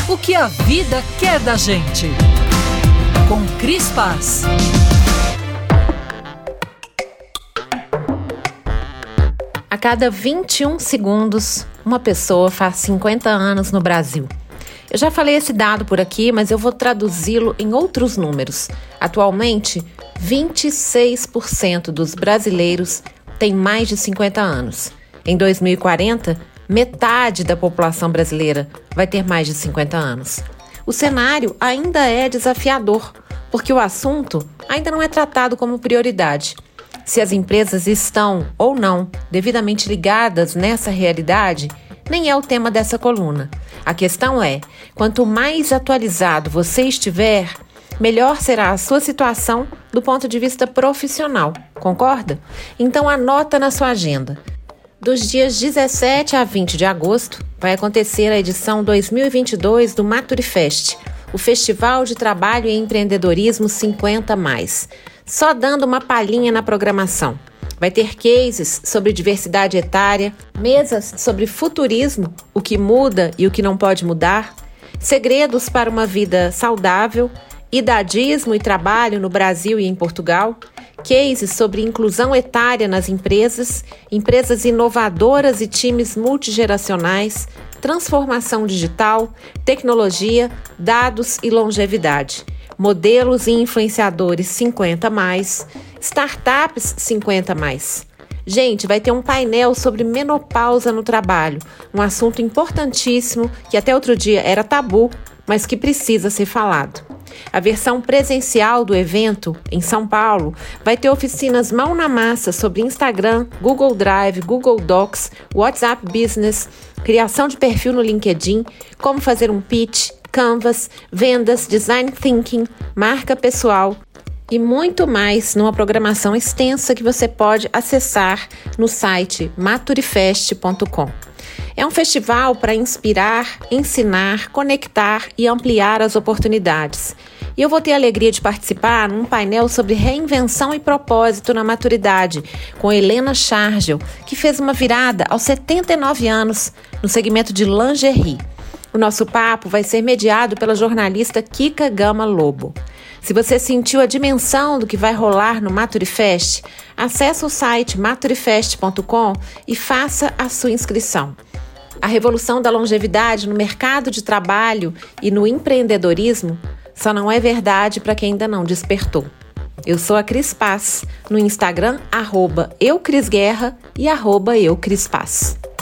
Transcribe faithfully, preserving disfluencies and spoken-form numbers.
O que a vida quer da gente. Com Cris Paz. A cada vinte e um segundos, uma pessoa faz cinquenta anos no Brasil. Eu já falei esse dado por aqui, mas eu vou traduzi-lo em outros números. Atualmente, vinte e seis por cento dos brasileiros têm mais de cinquenta anos. Em dois mil e quarenta, metade da população brasileira vai ter mais de cinquenta anos. O cenário ainda é desafiador, porque o assunto ainda não é tratado como prioridade. Se as empresas estão ou não devidamente ligadas nessa realidade, nem é o tema dessa coluna. A questão é, quanto mais atualizado você estiver, melhor será a sua situação do ponto de vista profissional, concorda? Então anota na sua agenda. Dos dias dezessete a vinte de agosto, vai acontecer a edição dois mil e vinte e dois do Maturifest, o Festival de Trabalho e Empreendedorismo cinquenta mais. Só dando uma palhinha na programação. Vai ter cases sobre diversidade etária, mesas sobre futurismo, o que muda e o que não pode mudar, segredos para uma vida saudável, idadismo e trabalho no Brasil e em Portugal, cases sobre inclusão etária nas empresas, empresas inovadoras e times multigeracionais, transformação digital, tecnologia, dados e longevidade. Modelos e influenciadores cinquenta mais, startups cinquenta mais. Gente, vai ter um painel sobre menopausa no trabalho, um assunto importantíssimo que até outro dia era tabu, mas que precisa ser falado. A versão presencial do evento, em São Paulo, vai ter oficinas mão na massa sobre Instagram, Google Drive, Google Docs, WhatsApp Business, criação de perfil no LinkedIn, como fazer um pitch, Canvas, vendas, design thinking, marca pessoal e muito mais numa programação extensa que você pode acessar no site maturifest ponto com. É um festival para inspirar, ensinar, conectar e ampliar as oportunidades. E eu vou ter a alegria de participar num painel sobre reinvenção e propósito na maturidade, com Helena Schargel, que fez uma virada aos setenta e nove anos no segmento de lingerie. O nosso papo vai ser mediado pela jornalista Kika Gama Lobo. Se você sentiu a dimensão do que vai rolar no Maturifest, acesse o site maturifest ponto com e faça a sua inscrição. A revolução da longevidade no mercado de trabalho e no empreendedorismo só não é verdade para quem ainda não despertou. Eu sou a Cris Paz, no Instagram, arroba eucrisguerra e arroba eucrispaz.